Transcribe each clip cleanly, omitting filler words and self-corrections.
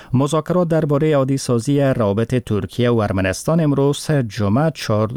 مذاکرات درباره عادی سازی روابط ترکیه و ارمنستان امروز جمعه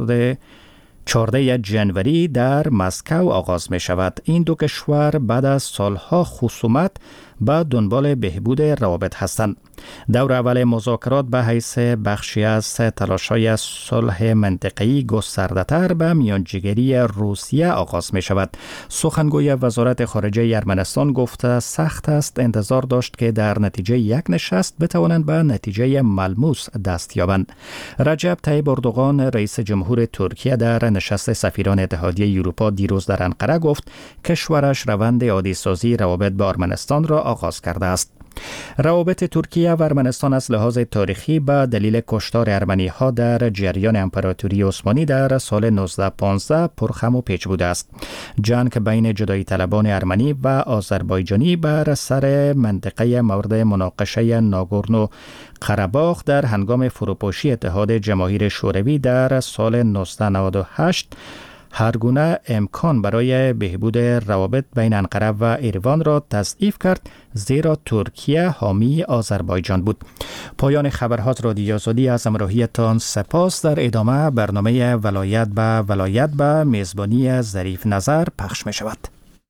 14 جنوری در مسکو آغاز می شود. این دو کشور بعد از سالها خصومت به دنبال بهبود روابط هستند. دور اول مذاکرات به حیث بخشی از تلاش‌های صلح منطقه‌ای گسترده‌تر به میانجیگری روسیه آغاز می شود. سخنگوی وزارت خارجه ارمنستان گفته سخت است انتظار داشت که در نتیجه یک نشست بتوانند به نتیجه ملموس دست یابند. رجب طیب اردوغان رئیس جمهور ترکیه در نشست سفیران اتحادیه اروپا دیروز در انقره گفت کشورش روند عادی‌سازی روابط با ارمنستان را آغاز کرده است. روابط ترکیه و ارمنستان از لحاظ تاریخی به دلیل کشتار ارمنی ها در جریان امپراتوری عثمانی در سال 1915 پرخم و پیچ بوده است. جنگ بین جدایی طلبان ارمنی و آذربایجانی بر سر منطقه مورد مناقشه ناگورنو قره‌باغ در هنگام فروپاشی اتحاد جماهیر شوروی در سال 1998 هر گونه امکان برای بهبود روابط بین انقره و ایروان را تضعیف کرد، زیرا ترکیه حامی آذربایجان بود. پایان خبرها از رادیو آزادی از همراهیتان سپاس. در ادامه برنامه ولایت به میزبانی ظریف نظر پخش می شود.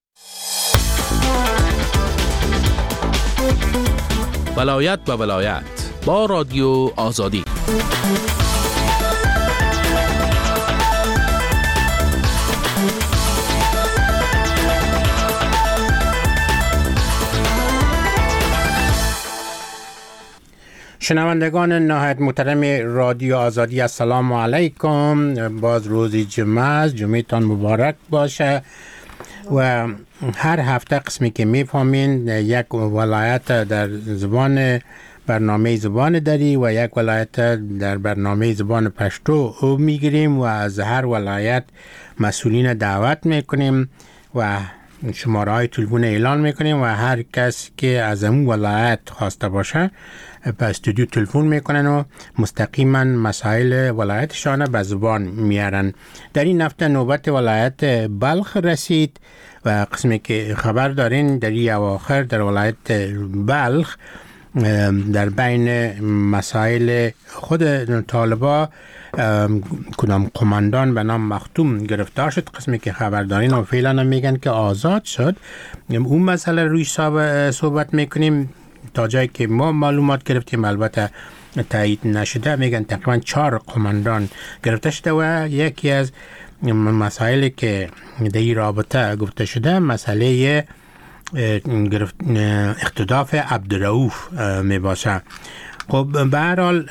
ولایت به ولایت با رادیو آزادی. شنوندگان نهایت محترم رادیو آزادی، السلام علیکم. باز روز جمعه، جمعتان مبارک باشه. و هر هفته قسمی که میفهمین یک ولایت در برنامه زبان دری و یک ولایت در برنامه زبان پشتو میگیریم و از هر ولایت مسئولین دعوت میکنیم و شماره های تلفن اعلان میکنیم و هر کس که از اون ولایت خواسته باشه به استودیو تلفن میکنن و مستقیما مسائل ولایتشان به زبان میارن. در این هفته نوبت ولایت بلخ رسید و قسمی که خبر دارین در این اواخر در ولایت بلخ در بین مسائل خود طالبا کدام قماندان به نام مختوم گرفتار شد. قسمی که خبر دارین و فعلا میگن که آزاد شد. اون مسئله روی صحبت میکنیم تا جایی که ما معلومات گرفتیم، البته تایید نشده. میگن تقریبا 4 قماندان گرفته شده و یکی از مسائلی که در این رابطه گفته شده مسئله اختطاف عبدالرؤوف می باشه. خب به هر حال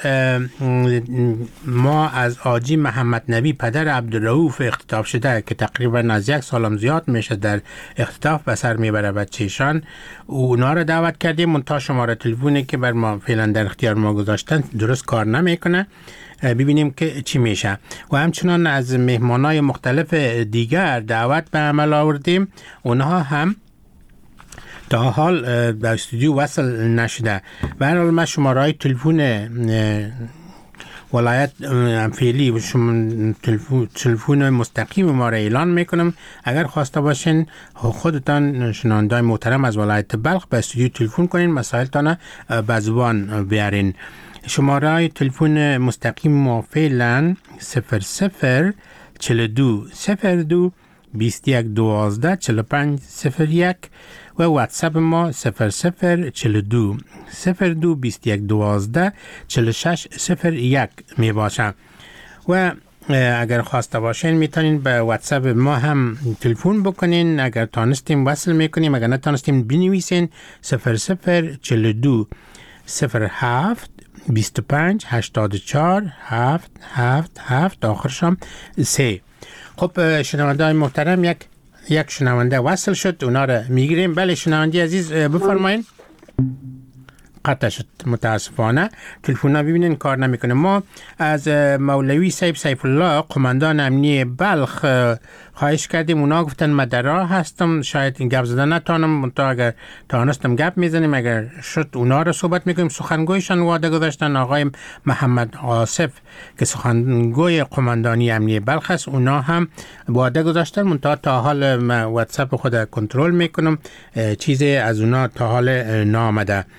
ما از آجی محمد نبی پدر عبدالرؤوف اختطاف شده که تقریبا از 1 سالم زیاد میشه در اختطاف به سر میبره بچه‌شان، اونا رو دعوت کردیم. منتها شماره تلفنی که بر ما فعلا در اختیار ما گذاشتن درست کار نمیکنه. ببینیم که چی میشه. و همچنان از مهمانای مختلف دیگر دعوت به عمل آوردیم، اونها هم تا حال در استودیو وصل نشده. به هر حال من شماره‌های تلفن ولایت فعلی و تلفن مستقیم ما را اعلان میکنم. اگر خواسته باشین خودتان شنونده‌های محترم از ولایت بلخ به استودیو تلفن کنین، مسائلتان به زبان بیارین. شماره‌های تلفن مستقیم ما فعلا 00 42 02 21 12 45 01 و واتساپ ما 00 42 02 21 12 46 01 می باشه. و اگر خواسته باشین میتونین به واتساپ ما هم تلفن بکنین. اگر تانستیم وصل میکنیم، اگر نتانستیم بنویسین 00 42 07 25 84 7 7 7 آخرشم 3. خب شنونده های محترم، یک شنونده وصل شد، اونا رو میگیریم. بله شنونده عزیز بفرمایین. قطع شد متاسفانه، تلفن ها ببینین کار نمیکنه. ما از مولوی سیف الله قماندان امنی بلخ خواهش کردیم. اونا گفتن من در راه هستم، شاید این گپ زدن نتانم، تا اگر تانستم گپ میزنیم، اگر شد اونا رو صحبت میکنیم. سخنگویشان وعده گذاشتن، آقای محمد آصف که سخنگوی قماندانی امنی بلخ است، اونا هم وعده گذاشتن. من تا حال واتساپ خود کنترل میکنم، چیزی از اونا تا حال نامده.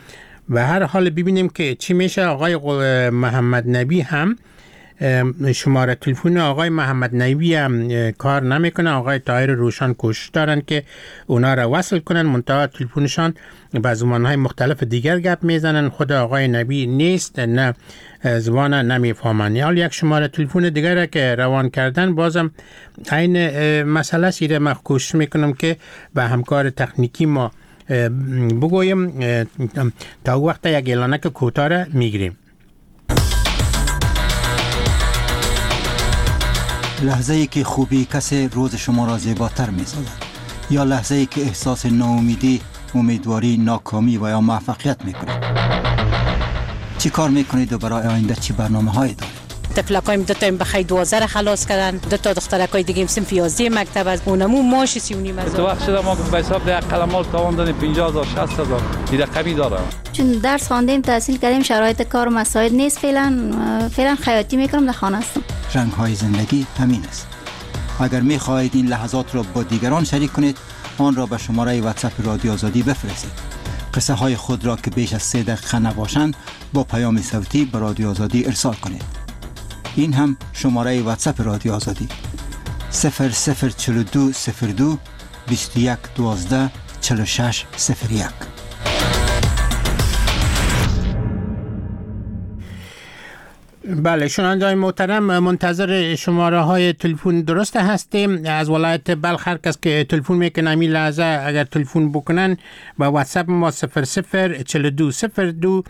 به هر حال ببینیم که چی میشه. آقای محمد نبی هم شماره تلفن آقای محمد نبی هم کار نمیکنه. آقای طاهر روشن کوشش دارن که اونا را وصل کنن، منتها تلفنشان به زبانهای مختلف دیگر گپ میزنن. خود آقای نبی نیست، نه زبان نمیفهمن. یا یک شماره تلفن دیگر که روان کردن، بازم این مسئله سیره من کوشش میکنم که به همکار تکنیکی ما بگویم تا وقت یک اعلانک کوتاه را میگیریم. لحظه ای که خوبی کسی روز شما را زیباتر می سازد، یا لحظه ای که احساس ناامیدی، امیدواری، ناکامی و یا موفقیت می کنید. چی کار می کنید و برای آینده چی برنامه هایی دارید؟ تفلکایم دو تا بخیر 12 خلاص کردن، دو تا دخترکای دیگه صنف 11 مکتب از اونمو ماش 39 هزار. تو وقت شده ما به حساب ده قلمال تاوان دادیم 50000 60000 دیگه کمی داره. چون درس خواندیم، تحصیل کردیم، شرایط کار و مساعد نیست. فعلا خیاطی میکنم، در خانه هستم. رنگ های زندگی همین است. اگر می خواهید این لحظات را با دیگران شریک کنید، آن را به شماره واتساپ رادیو آزادی بفرستید. قصه های خود را که بیش از 3 دقیقه نباشند با پیام صوتی به رادیو آزادی ارسال کنید. این هم شماره واتساپ رادیو آزادی 004202 2112 4601. بله شنوندگان محترم، منتظر شماره های تلفن درست هستیم از ولایت بلخ. هر کس که تلفن میکنه همین لحظه اگر تلفن بکنن با واتساپ ما 004202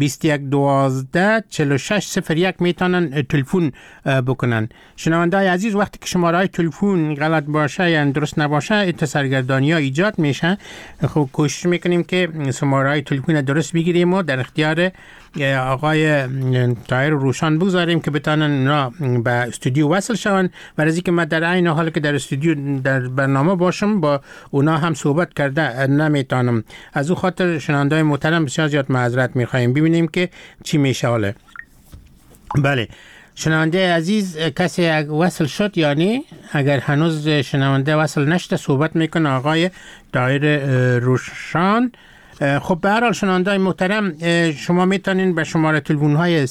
2112 4601 میتونن تلفن بکنن. شنوندگان عزیز، وقتی که شماره های تلفن غلط باشه یا درست نباشه سرگردانی ها ایجاد میشه. خب کوشش میکنیم که شماره های تلفن درست بگیریم و در اختیار آقای طاهر روشن بگذاریم که بتانن را به استودیو وصل شون. و از اینکه من در عین حال که در استودیو در برنامه باشم با اونا هم صحبت کرده نمیتونم. از او خاطر شنوندگان محترم بسیار زیاد معذرت میخوایم. ببینیم که چی میشه حالا. بله شنونده عزیز، کسی وصل شد یا نه؟ اگر هنوز شنونده وصل نشده صحبت میکنه آقای طاهر روشن. خب به هر حال شنوندگان محترم، شما میتونین به شماره تلفن های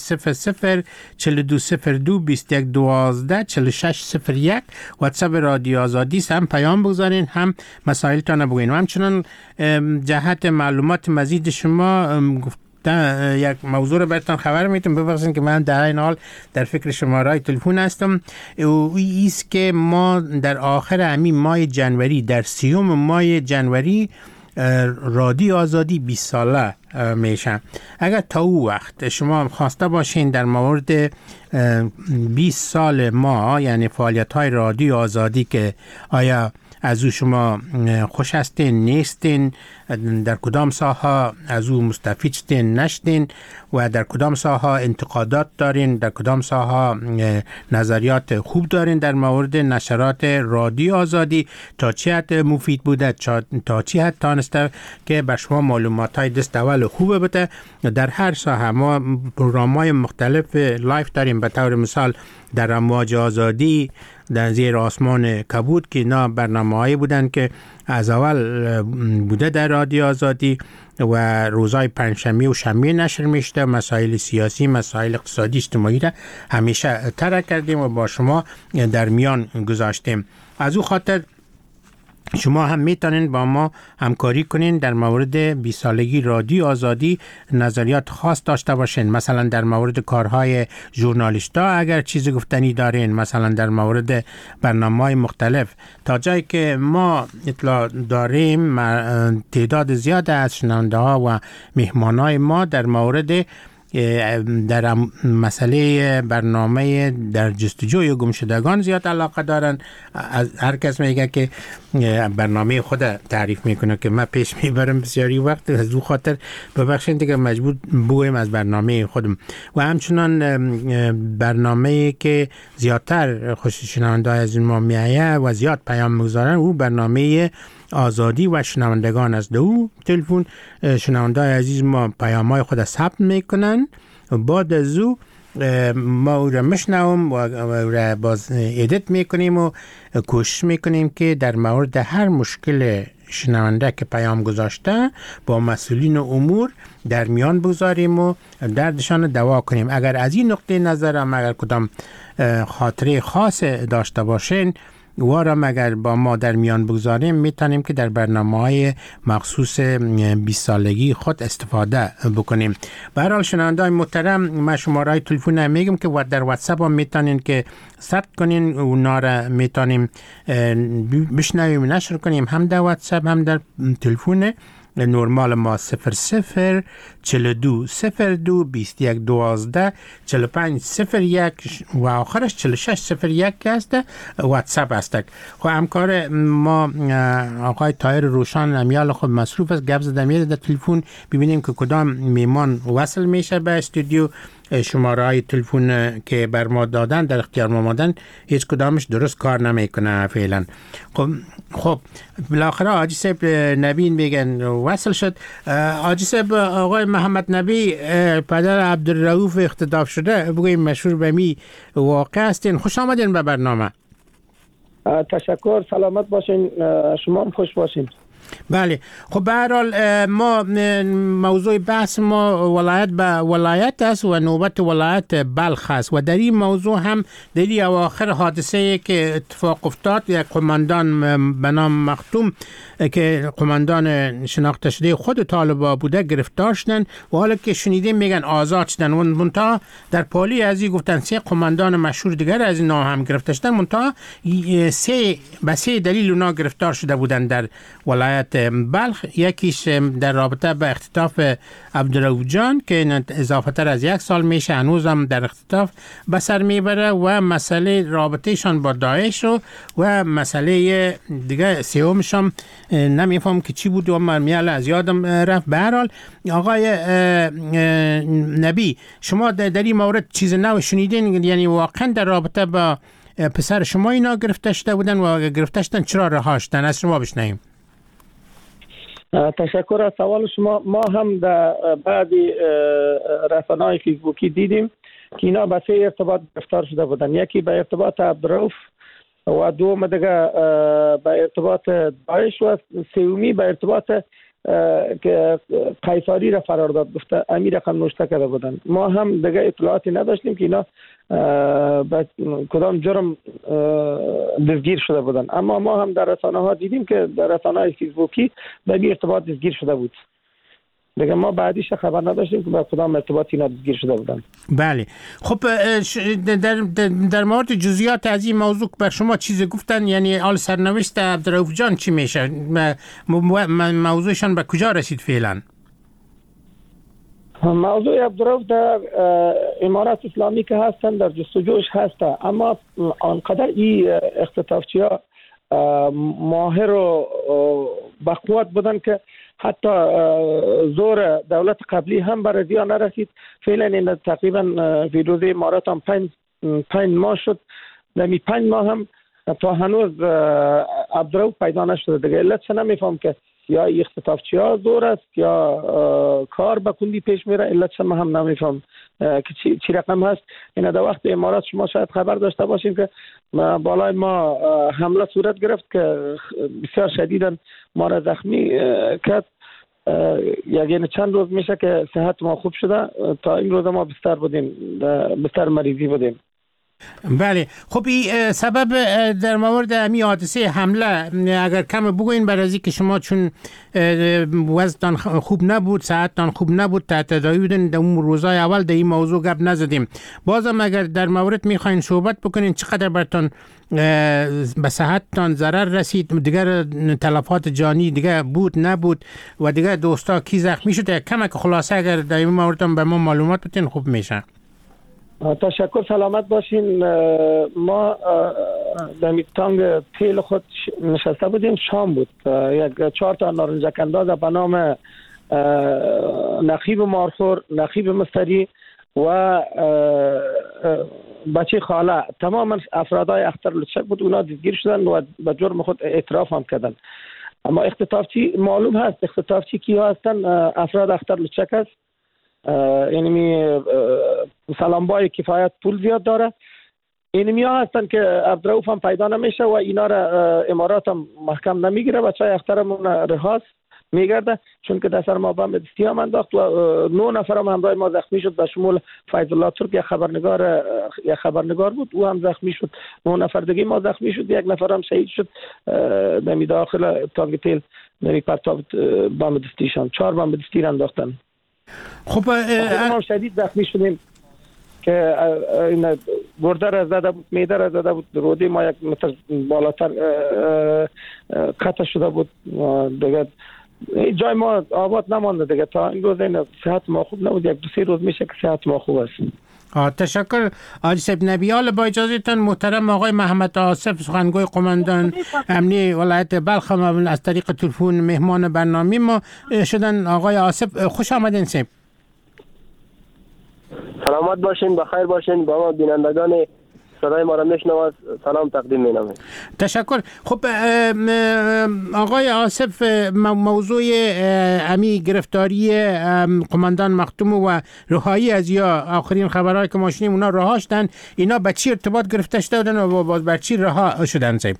004202 2112 4601 واتساپ رادیو آزادی هم پیام بگذارین، هم مسائلتان بگوین. و همچنان جهت معلومات مزید شما یک موضوع رو براتون خبر میتونم. ببخشید که من در این حال در فکر شماره تلفن هستم. ایست که ما در آخر همین ماه جنوری، در 30 ماه جنوری رادیو آزادی 20 ساله میشه. اگر تا او وقت شما خواسته باشین در مورد 20 سال ما، یعنی فعالیت های رادیو آزادی که آیا از او شما خوش هستین نیستین، در کدام ساحه از او مستفید شدین نشدین و در کدام ساحه انتقادات دارین، در کدام ساحه نظریات خوب دارین در مورد نشرات رادیو آزادی، تا چه حد مفید بوده، تا چه حد تانسته که به شما معلومات های دست اول خوبه بده. در هر ساحه ما پروگرام های مختلف لایف داریم. به طور مثال در امواج آزادی، در زیر آسمان کبود که اینا برنامه‌هایی بودن که از اول بوده در رادیو آزادی و روزهای پنجشنبه و شنبه نشر میشده. مسائل سیاسی، مسائل اقتصادی، اجتماعی را همیشه طرح کردیم و با شما در میان گذاشتیم. از او خاطر شما هم میتونین با ما همکاری کنین در مورد 20 سالگی رادیو آزادی، نظریات خاص داشته باشین. مثلا در مورد کارهای ژورنالیستا اگر چیزی گفتنی دارین، مثلا در مورد برنامه‌های مختلف، تا جایی که ما اطلاع داریم تعداد زیاد از شنونده‌ها و مهمانای ما در مورد در مسئله برنامه در جستجوی گمشدگان زیاد علاقه دارن. هر کس میگه که برنامه خود تعریف میکنه که من پیش میبرم بسیاری وقت، از او خاطر ببخشید دیگه مجبور بگویم از برنامه خودم. و همچنان برنامه که زیادتر خوش شنونده از ما میایه و زیاد پیام میگذارن، او برنامه آزادی و شنوندگان از دو تلفن شنونده عزیز ما پیام‌های خود ثبت میکنن و بعد از او ما او را میشنویم و باز ادیت میکنیم و کوشش میکنیم که در مورد هر مشکل شنونده که پیام گذاشته با مسئولین امور در میان بگذاریم و دردشان دوا کنیم. اگر از این نقطه نظر هم اگر کدام خاطره خاص داشته باشین وارم اگر با ما در میان بگذاریم میتونیم که در برنامه‌های مخصوص 20 سالگی خود استفاده بکنیم. به هر حال شنونده‌های محترم، من شماره تلفن میگم که در واتساپ هم میتونین که ثبت کنین، اونا را میتونیم بشنویم نشر کنیم هم در واتساپ هم در تلفن نورمال ما 00 42 02 21 12 45 01 و آخرش 46 01 است واتساپ است. خب همکار ما آقای طاهر روشن امیال خود مصروف است، گپ زدم میاد در تلفن ببینیم که کدام میمان وصل میشه به استودیو. شماره های تلفن که بر ما دادن در اختیار ما مادن هیچ کدامش درست کار نمیکنه فعلا. خب بالاخره حاجی صاحب نبی میگن وصل شد. حاجی صاحب، آقای محمد نبی پدر عبدالرؤوف اختطاف شده بگویم مشهور به می واقع هستین. خوش آمدین به برنامه. تشکر، سلامت باشین، شما هم خوش باشین. بله، خب به هر حال ما موضوع بحث ما ولایت به ولایت است و نوبت ولایت بلخ است و در این موضوع هم در این اواخر حادثه که اتفاق افتاد، یک قماندان به نام مختوم که قماندان شناخته شده خود طالبان بوده گرفتار شدن و حالا که شنیدیم میگن آزاد شدن. و منتها در پالی از این گفتن 3 قماندان مشهور دیگر از اینا هم گرفته شدن، منتها 3 دلیل اونا گرفتار شده بودن در ولایت بلخ. یکیش در رابطه به اختطاف عبدالرؤوف جان که اضافه تر از 1 سال میشه هنوز هم در اختطاف به سر میبره و مسئله رابطهشان با داعش و مسئله دیگه سومش هم نمیفهم که چی بود و مرمیال از یادم رفت. به هر حال آقای نبی، شما در این مورد چیز نو شنیدین؟ یعنی واقعا در رابطه با پسر شما اینا گرفته شده بودن و گرفته شدن چرا رها شدن؟ از شما بشنویم. تشکر از سوال شما. ما هم در بعضی رسانه‌های فیسبوکی دیدیم که اینا به 3 ارتباط گرفتار شده بودن. یکی به ارتباط عبدالرؤوف و دوم دیگه به ارتباط داعش و سومی به ارتباط که قیصری را فرار داد، گفته امیر رقم نوشته کرده بودن. ما هم دیگه اطلاعاتی نداشتیم که اینا کدام جرم دستگیر شده بودن، اما ما هم در رسانه ها دیدیم که در رسانه های فیسبوکی به این ارتباط دستگیر شده بود. دیگه ما بعدیش خبر نداشتیم که به کدام ارتباط اینا دستگیر شده بودن. بله، خب در مورد جزئیات از این موضوع بر شما چیزی گفتن؟ یعنی آل سرنوشت عبدالرؤوف جان چی میشه؟ موضوعشان به کجا رسید فعلا؟ موضوع عبدالرؤوف در امارات اسلامی که هستن در جستجوش هسته، اما آنقدر این اختطافچی ها ماهر و بقوت بودن که حتی زور دولت قبلی هم بر زیان نرسید. فعلا این تقریبا ویروز امارات هم 5 ماه شد. در 5 ماه هم تا هنوز عبدالرؤوف پیدا نشده. دیگه علتش نمیفهم که یا اختطافچی ها زور است یا کار به کندی پیش میره. علتش هم نمیفهم که چی رقم هست. این در وقت امارات شما شاید خبر داشته باشین که بالای ما حمله صورت گرفت که بسیار شدیداً ما را زخمی کرد. یعنی چند روز میشه که صحت ما خوب شده. تا این روز ما بستر مریضی بودیم. بله، خب این سبب در مورد امی حادثه حمله اگر کم بگوین برای که شما چون وزنتان خوب نبود، صحتتان خوب نبود، تحت تداوی بودین، در اون روزهای اول در این موضوع گپ نزدیم. بازم اگر در مورد میخواین صحبت بکنین چقدر براتون به صحتتان ضرر رسید، دیگر تلفات جانی دیگر بود نبود و دیگر دوستا کی زخمی شده، کمک خلاصه اگر در این مورد به ما معلومات بدین خوب میشه. تشکر، سلامت باشین. ما در میتانگ تیل خود نشسته بودیم، شام بود. یک 4 تا نارنجک انداز به نام نقیب مارخور، نقیب مستری و بچه خاله، تماما افرادای اختر لچک بود. اونا دستگیر شدن و به جرم خود اعتراف هم کردن. اما اختطافچی معلوم هست اختطافچی کیا هستن؟ افراد اختر لچک است. یعنی سلامبای کفایت پول زیاد داره اینمیا هستن که عبدالرؤوف هم پیدا نمیشه و اینا را امارات هم محکم نمیگیره. بچهای اخترمون رهاست میگرده چون که در سر ما بم دستی هم انداخت و 9 نفر هم همراه ما زخمی شد، به شمول فیض الله ترک یک خبرنگار بود، او هم زخمی شد. 9 نفر دیگه ما زخمی شد، یک نفر هم شهید شد در داخل تانک تیل نمی پرتاب بم دستیشان. 4 بم دستی انداختن. خب ما شدید زخمی شدیم که این گرده را زده بود، میده را زده بود، روده ما 1 متر بالاتر قطع شده بود دیگه. جای ما آباد نمانده دیگه. تا این روز این صحت ما خوب نبود، 1-2-3 روز میشه که صحت ما خوب است. تشکر حاجی صاحب نبیال. با اجازهتان محترم آقای محمد آصف سخنگوی قماندان امنی ولایت بلخ از طریق تلفن مهمان برنامه ما شدن. آقای آصف خوش آمدین. صاحب سلامت باشین، بخیر باشین. با ما بینندگان صدای ما را میشنوند سلام تقدیم مینامیم. تشکر. خب آقای آصف، موضوع امی گرفتاری قماندان مختوم و رهایی از یا آخرین خبرهایی که ما شنیدیم اونا رها شدن، اینا به چی ارتباط گرفته شدن و باز بر چی رها شدن؟ صاحب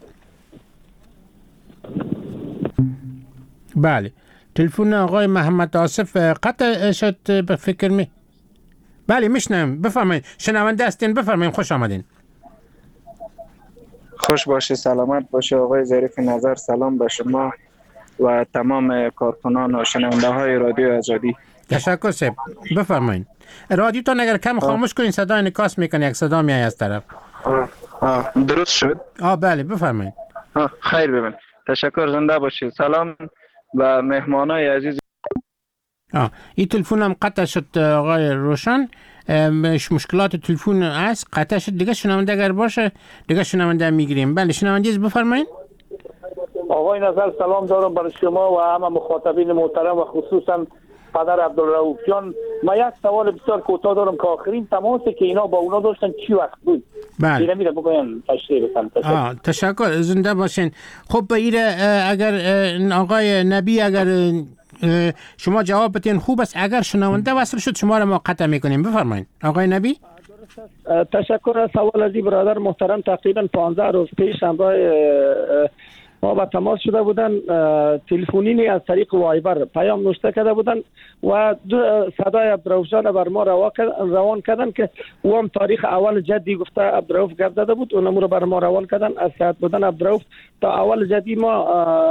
بله، تلفن آقای محمد آصف قطع شد به فکر می. بله میشنم، بفرمایید. شنونده هستین، بفرمایید. خوش آمدین. خوش باشه، سلامت باشه آقای ظریف نظر. سلام به شما و تمام کارکنان و شنونده های رادیو آزادی. تشکر صاحب، بفرمایید. رادیوتون اگر کم خاموش کنین صدا انعکاس میکنه، یک صدا میای از طرف. درست شد؟ بله بفرمایید. خیر ببین. تشکر، زنده باشید. سلام و مهمانای عزیز. این تلفن هم قطع شد آقای روشن. مشکلات تلفن است، قطع شد. دیگه شنونده اگر باشه دیگه شنونده میگیریم. بله شنونده بفرمایید. آقای نظر سلام دارم برای شما و همه مخاطبین محترم و خصوصا پدر عبدالرؤوف جان. من یک سوال بسیار کوتاه دارم که آخرین تماسی که اینا با اونا داشتن چی وقت بود؟ بله. اینا میره بگوین تشریح بکنم. تشکر، زنده باشین. خب اگر آقای نبی اگر شما جواب بتین خوب است، اگر شنونده وصل شد شما را ما قطع میکنیم. بفرمایید آقای نبی. تشکر از سوال از برادر محترم. تقریبا 15 روز پیش همراه ما با تماس شده بودن، تلفنی از طریق وایبر پیام نوشته کرده بودن و صدای عبدالرؤوف جان بر ما روان کردن که او هم تاریخ اول جدی گفته عبدالرؤوف گپ زده بود، اونم رو بر ما روان کردن. از صحت بودن عبدالرؤوف تا اول جدی ما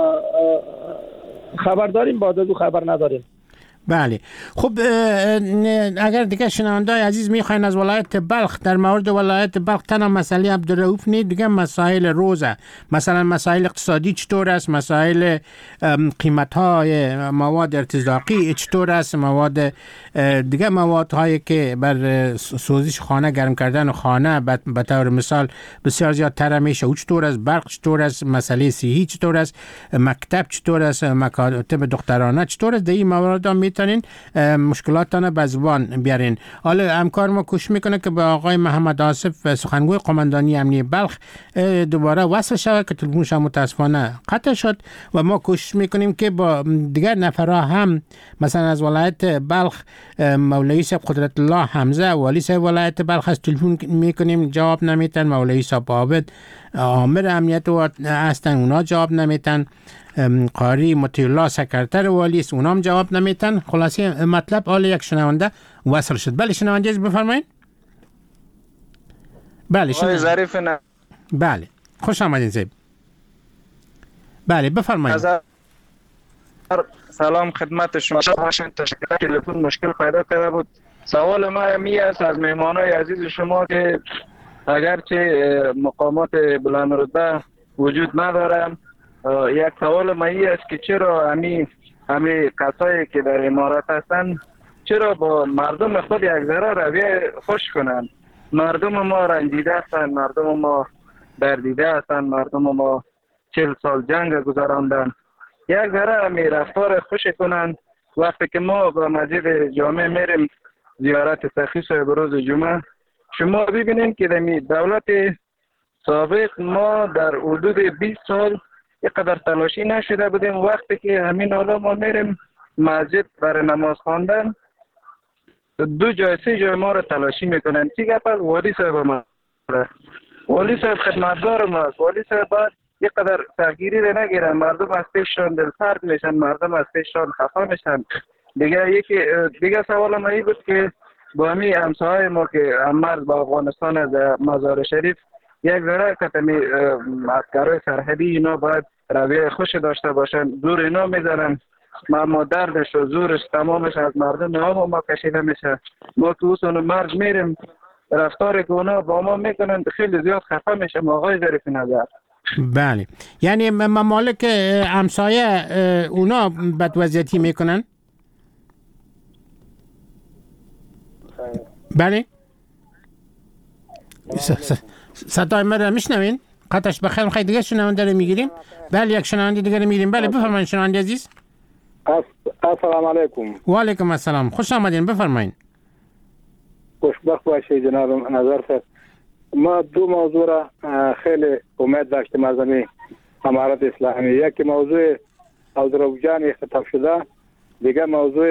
خبر داریم، با دو خبر نداریم. بله. خب اگر دیگه شنونده‌های عزیز میخواین از ولایت بلخ، در مورد ولایت بلخ تنها مسئله عبدالرؤوف نیست، دیگه مسائل روزه، مثلا مسائل اقتصادی چطور است، مسائل قیمت‌های مواد ارتزاقی چطور است، دیگه موادهایی که بر سوزش خانه، گرم کردن خانه به طور مثال بسیار زیاد تر میشه، او چطور است، برق چطور است، مسئله صحی چطور است، مکتب چطور است، مکاتب دخترانه چطور است. این موارد میتونین مشکلاتتان به زبان بیارین. حالا همکار ما کوشش میکنه که با آقای محمد آصف سخنگوی قماندانی امنی بلخ دوباره وصل شود که تلفنش متاسفانه قطع شد و ما کوشش میکنیم که با دیگر نفرها هم، مثلا از ولایت بلخ مولوی صاحب قدرت الله حمزه والی صاحب ولایت بلخ از تلفن میکنیم جواب نمیتن، مولوی صاحب عابد آمر امنیت هستن اونا جواب نمیتن، قاری مطیع الله سکرتر والی است اونام جواب نمیتن. خلاصه مطلب حال یک شنونده وصل شد. بله شنونده بفرمایید. بله ظریف بله خوش آمدین زیب. بله بفرمایید. سلام خدمت شما. تشکر. تلفن مشکل پیدا کرده بود. سوال ما می است از مهمانای عزیز شما که اگرچه مقامات بلند رتبه وجود ندارن، یک سوال مایی است که چرا همین کسایی که در امارات هستن چرا با مردم خود یک ذره رویه خوش کنن؟ مردم ما رنجیده هستن، مردم ما دردیده هستن، مردم ما 40 سال جنگ گذراندن. یک ذره همین رفتار خوش کنن. وقتی که ما با مسجد جامع میریم زیارت سخی صاحب روز جمعه، شما ببینید که در دولت سابق ما در حدود 20 سال اینقدر تلاشی نشده بودیم. وقتی که همین حالا ما میریم مسجد برای نماز خواندن 2 جای 3 جای ما رو تلاشی میکنن. چی گپ است وادی صاحب ما والی صاحب خدمتگار ماست. والی صاحب باید یک قدر تغییری رو نگیرن. مردم از پیششان دلسرد میشن، مردم از پیششان خفا میشن. دیگه سوال ما این بود که با همی همسایه ما که مرز با افغانستان از مزار شریف یک ذره کتمی عسکرهای سرحدی اینا باید رویه خوش داشته باشن. زور اینا میزنن، ما دردش و زورش تمامش از مردم ما کشیده میشه. ما که اون مرز میریم رفتار که اونا با ما میکنن خیلی زیاد خفه میشه. آقای ظریف نظر بله، یعنی ممالک همسایه اونا بد وضعیتی میکنن؟ بله صدای من رو میشنوین؟ قطعش بخیر. میخواید دیگه شنونده رو میگیریم؟ بله یک شنونده دیگه رو میگیریم. بله بفرمایید شنونده عزیز. السلام علیکم. و علیکم السلام، خوش آمدین، بفرمایید. خوشبخت باشید جناب نظر صاحب. ما دو موضوع را خیلی امید داشتیم از امارت اسلامی. یکی موضوع آذربایجان اختطاف شده، دیگه موضوع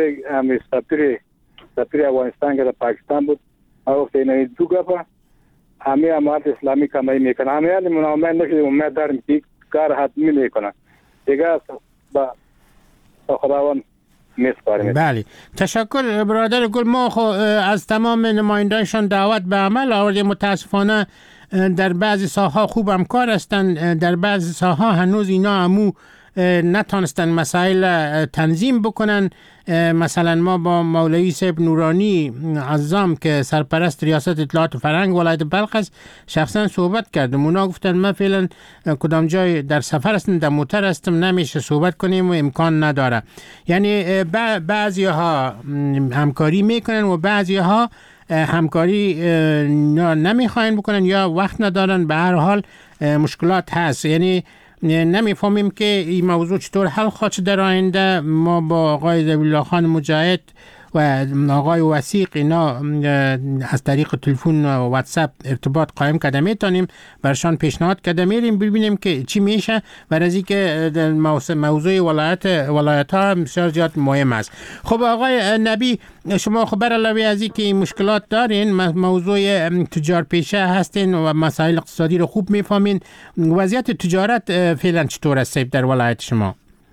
سفیر افغانستان که در پاکستان بود. وقت این دو گپا همه امارت اسلامی کمایی میکنه. همه منامه نشده، امید داریم که کار حتمی میکنه. دیگه با خداوند میسپاریم. بله تشکر برادر گل. ما از تمام نمایندانشان دعوت به عمل آوردیم. متاسفانه در بعضی ساحات خوب همکار هستند، در بعضی ساحات هنوز اینا همو نتانستن مسائل تنظیم بکنن. مثلا ما با مولوی صاحب نورانی عظام که سرپرست ریاست اطلاعات فرهنگ ولایت بلخ است شخصا صحبت کردم. اونا گفتن ما فعلا کدام جای در سفر هستم، در موتر هستم، نمیشه صحبت کنیم و امکان نداره. یعنی بعضی ها همکاری میکنن و بعضی ها همکاری نمیخواین بکنن یا وقت ندارن. به هر حال مشکلات هست. یعنی نمیفهمیم که این موضوع چطور حل خواهد شد در آینده. ما با آقای ذبیحالله خان مجاهد و آقای وثیق اینا از طریق تلفن و واتساپ ارتباط قائم کرده میتونیم برشان پیشنهاد کرده میریم ببینیم که چی میشه. و از اینکه موضوع ولایت ها بسیار زیاد مهم است. خب آقای نبی، شما خبر علاوه از اینکه این مشکلات دارین، موضوع تجار پیشه هستین و مسائل اقتصادی رو خوب میفهمین، وضعیت تجارت فعلا چطور است در ولایت شما؟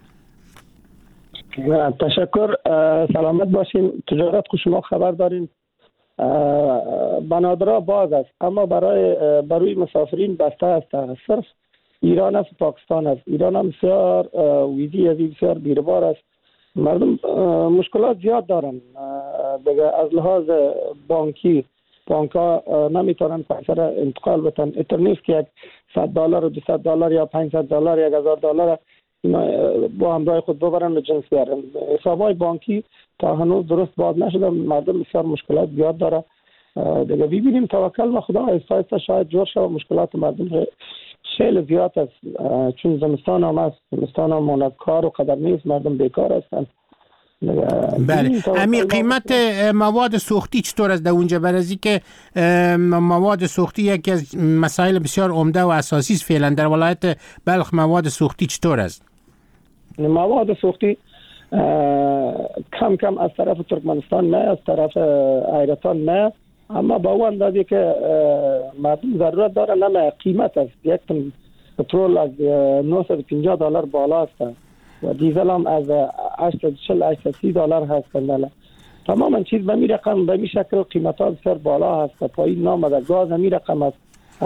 تشکر. سلامت باشین. تجارت خود شما خبر دارین بنادرها باز است، اما برای مسافرین بسته است. صرف ایران است، پاکستان است. ایران هم بسیار ویزی از بسیار دیربار است. مردم مشکلات زیاد دارن دیگه. از لحاظ بانک ها نمیتونن پیسه را انتقال بتن. اینطور نیست که یک $100 و $200 یا $500 $1000 با همراه خود ببرن و جنس بیارن. حسابای بانکی تا هنوز درست باز نشده. مردم بسیار مشکلات زیاد داره دیگه. ببینیم توکل به خدا آهسته شاید جور شه. مشکلات مردم خیلی زیاد است چون زمستان هم است. زمستان هم کار و قدر نیست، مردم بیکار هستند. بله. امی قیمت مواد سوختی چطور است در اونجا؟ برای که مواد سوختی یکی از مسائل بسیار عمده و اساسی است فعلا در ولایت بلخ. مواد سوختی چطور است؟ مواد سوختی کم کم از طرف ترکمنستان نه، از طرف ایران نه، اما با اون اندازه که مردم ضرورت داره نه. قیمت است. یک تن پترول از $950 بالا است و دیزل هم از $830 هست. تماما چیز به می رقم به می شکل قیمت ها بسیار بالا هست. پایین نامده. گاز می رقم از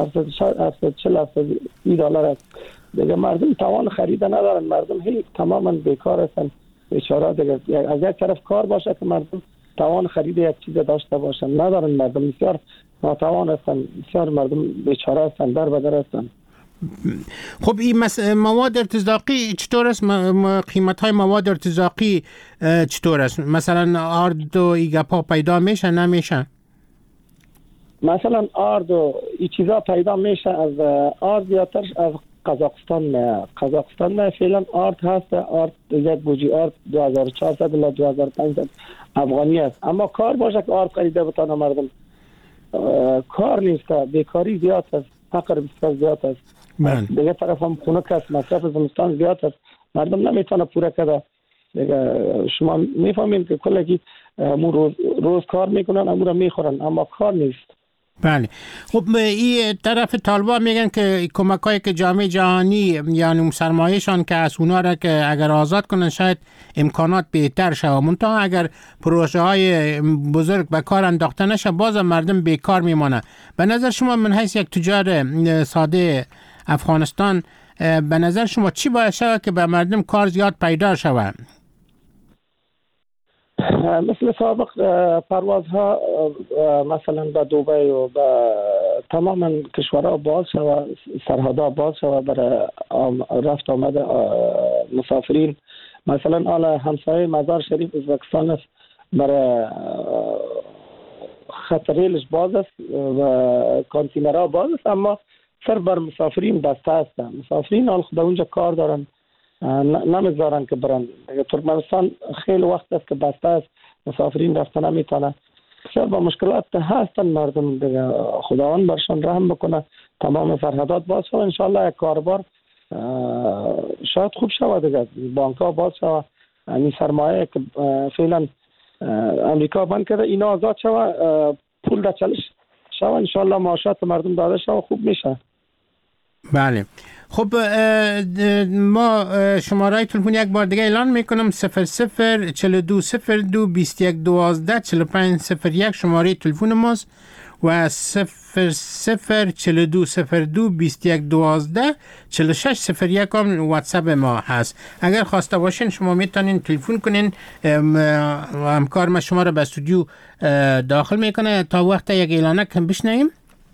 $740 است دیگه. مردم توان خرید ندارن. مردم هی تماما بیکار هستن بیچاره دیگه. از یک طرف کار باشه که مردم توان خرید یک چیز داشته باشن ندارن. مردم بسیار ناتوان هستن، بسیار مردم بیچاره هستن، در بدر هستن. خب این مواد ارتزاقی چطور است؟ قیمت های مواد ارتزاقی چطور است؟ مثلا آرد و ایگپا پیدا میشه نمیشه؟ مثلا آرد و این چیزا پیدا میشه. از آرد زیادتر از قزاقستان نه فعلا آرد هست. آرد یک بوجی آرد 2400 الی 2500 افغانی است. اما کار باشه که آرد خریده بتانه مردم کار نیست. بیکاری زیاد است، فقر بسیار زیاد است. دیگه طرف هم خنک است، مصرف زمستان زیاد است، مردم نمیتونه پوره کنه. دیگه شما میفهمید که کلگی روز کار میکنن، امور میخورن، اما کار نیست. بله. خب این طرف طالبان میگن که کمکایی که جامعه جهانی یعنی سرمایه‌شان که از اونا را که اگر آزاد کنن شاید امکانات بهتر شود. منتها اگر پروژه های بزرگ به کار انداخته نشه باز مردم بیکار میمانه. به نظر شما من حیث یک تجار ساده افغانستان به نظر شما چی باید شود که به مردم کار زیاد پیدا شود؟ مثل سابق پروازها مثلا به دبی و به تمام کشورها باز شود، سرحدها باز شود برای رفت آمد مسافرین. مثلا آل همسایه مزار شریف ازبکستان است، برای خط ریلش باز است و کانتینرها باز است، اما صرف بر مسافرین بسته است. مسافرین حال خود اونجا کار دارن، نمیذارن که برن. ترکمنستان خیلی وقت است که بسته است، مسافرین رفتن نمیتونن. بسیار با مشکلات هستن مردم دیگه. خداوند برشان رحم بکنه، تمام سرحدات باز شود، انشالله یک کاربار شاید خوب شود دیگه. بانک ها باز شود، این سرمایه که فعلا امریکا بند کرده اینا آزاد شود، پول در چالش شود، انشالله معاشات مردم داده شود، خوب میشه. بله. خب ما شماره تلفن یک بار دیگه اعلان میکنم: 00 42 02 21 12 45 01 شماره تلفن ماست و 00 42 02 21 12 46 01 هم واتساپ ما هست. اگر خواسته باشین شما میتونین تلفن کنین، همکار ما شما رو به استودیو داخل میکنه تا وقت یک اعلانه کم بشنویم.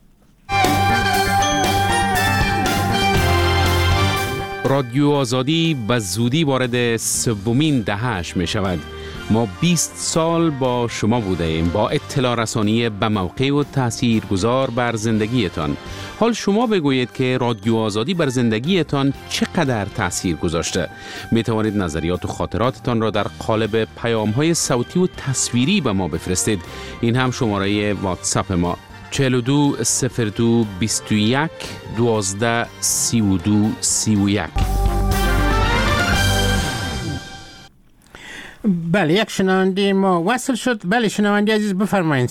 رادیو آزادی به زودی وارد سومین دهه‌اش می شود. ما 20 سال با شما بوده ایم، با اطلاع رسانی به موقع و تاثیرگذار بر زندگیتان. حال شما بگویید که رادیو آزادی بر زندگیتان چقدر تاثیر گذاشته. می توانید نظریات و خاطراتتان را در قالب پیام‌های صوتی و تصویری به ما بفرستید. این هم شماره واتساپ ما 42 02 21 12 32 31. بله، یک شنونده ما وصل شد. بله شنونده عزیز بفرمایید.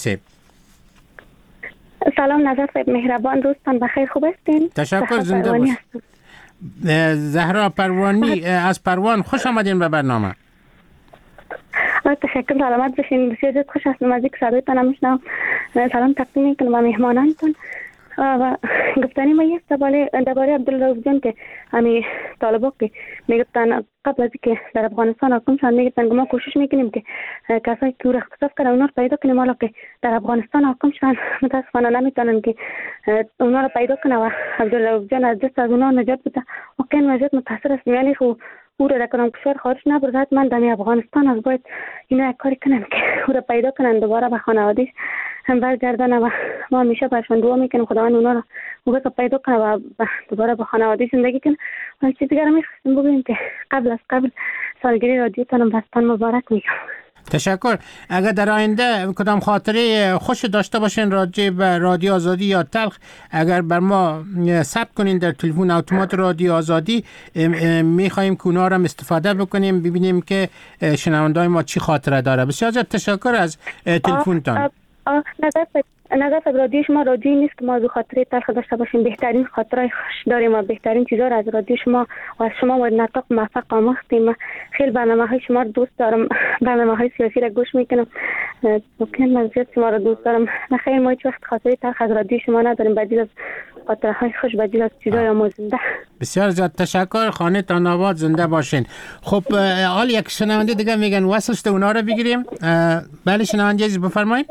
سلام نظر صاحب، مهربان، روزتان بخیر، خوب هستین؟ تشکر، زنده باش. زهرا پروانی از پروان، خوش آمدین به برنامه. تشکر، سلامت باشین. بسیار زیاد خوش هستم از اینکه صدایتان هم میشنوم. سلام تقدیم میکنم به مهمانانتون و گفتنی ما یک درباره عبدالرؤوف جان که همین طالبا که میگفتن قبل از اینکه در افغانستان حاکم شدن میگفتن که ما کوشش میکنیم که کسایی که اختصاص کردن اونا رو پیدا کنیم، حالا که در افغانستان حاکم شدن متاسفانه نمیتونن که اونا رو پیدا کنن و عبدالرؤوف جان از دست از اونا نجات بده. واقعا وضعیت متاثر است، یعنی خو او را کنم کشور خارج نبرد، من در افغانستان از باید اینا یک کاری کنن که او را پیدا کنن، دوباره به خانواده‌اش هم برگردن و ما همیشه برشان دعا میکنیم خداوند اونا را پیدا کنه و دوباره به خانواده زندگی کنه. و چیز دیگر میخواستم بگویم که قبل سالگیری رادیوتان بستان مبارک میگم. تشکر. اگر در آینده کدام خاطره خوش داشته باشین راجع به رادیو آزادی یا تلخ، اگر بر ما ثبت کنین در تلفن اتومات رادیو آزادی، میخوایم که اونا را استفاده بکنیم ببینیم که شنونده‌های ما چی خاطره داره. بسیار زیاد تشکر از تلفنتان. نظر رادیو شما رادیویی نیست که ما از خاطره تلخ داشته باشیم، بهترین خاطرهای خوش داریم و بهترین چیزا را از رادیو شما و از شما و نطق موفق آموختیم. خیلی برنامه‌های شما رو دوست دارم، برنامه‌های سیاسی را گوش میکنم، ممکن من زیاد شما رو دوست دارم. خیلی ما هیچ وقت خاطره تلخ از رادیو شما نداریم، بدیل از خاطرهای خوش، بدیل از چیزای آموزنده. بسیار زیاد تشکر، خانه تان آباد، زنده باشین. خب حال یک شنونده دیگه میگن وصل شده، اونا رو بگیریم. بله شنونده عزیز بفرمایید.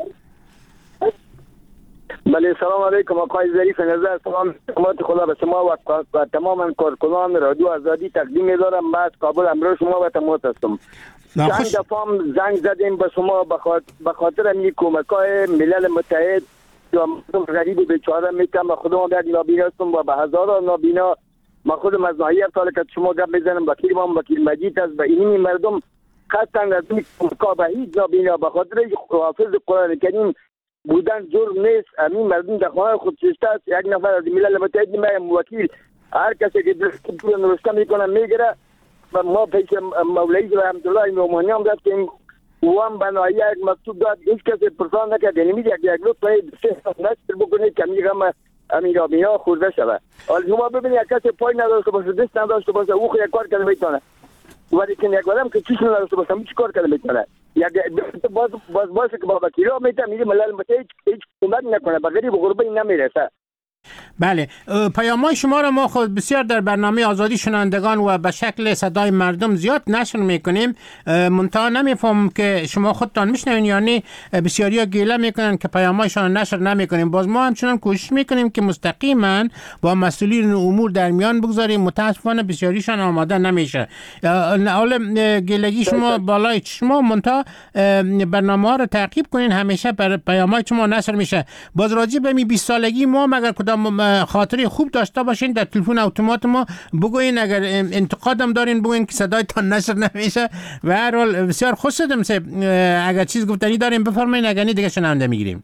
بله سلام علیکم آقای ظریف نظر، سلام خدا به شما و تمام کارکنان رادیو آزادی تقدیم می‌دارم. من از کابل امروز شما و تماس هستم. چند دفعه زنگ زدیم به شما به خاطر این کمک‌های ملل متحد یا مردم غریب بیچاره میگم و خودم یک نابینا هستم و به هزاران نابینا ما خودم از ناحیه تا که شما گپ میزنم، وکیل مجید است. به این مردم خواستن از این کمک‌ها به هیچ نابینا به خاطر حافظ قرآن کریم بودن جرم نیست. همین مردم در خانه خود شسته است. یک نفر از ملل متحد میایم وکیل هر کسی که پول نوشته میکنه میگیره و ما پیش مولوی رحمت الله نعمانی هم رفتیم و هم بنای یک مکتوب داد هیچ کسی پرسان نکرد یعنی یک لطفا نشر بکنید که میگم امیرابیا خورده شود. حالا شما ببینید یک کسی پای نداشته باشه دست نداشته باشه او خود یک کار کرده میتونه ولی که یک آدم که چیز نداشته باشه چی کار کرده میتونه یک باز که با وکیلا میتونه میگه ملل متحد هیچ کمک نکنه به غریب و غربه نمیرسه. بله پیام‌های شما را ما خود بسیار در برنامه آزادی شنوندگان و به شکل صدای مردم زیاد نشر میکنیم منتها نمیفهم که شما خودتان میشنوین یعنی بسیاریا گیله میکنن که پیام‌هایشان نشر نمیکنیم. باز ما همچنان کوشش میکنیم که مستقیما با مسئولین امور در میان بگذاریم متاسفانه بسیاریشان آماده نمیشه. حالا گیلگی شما بالای شما منتها برنامه‌ها رو تعقیب کنین همیشه پیام‌های شما نشر میشه. باز راجع به 20 سالگی ما مگر کدام خاطری خوب داشته باشین در تلفن اتومات ما بگوین اگر انتقادم دارین بگوین که صدایتان نشر نمیشه. و هر حال بسیار خوش شدم اگر چیز گفتنی دارین بفرمایید اگر نه دیگه شنونده میگیریم.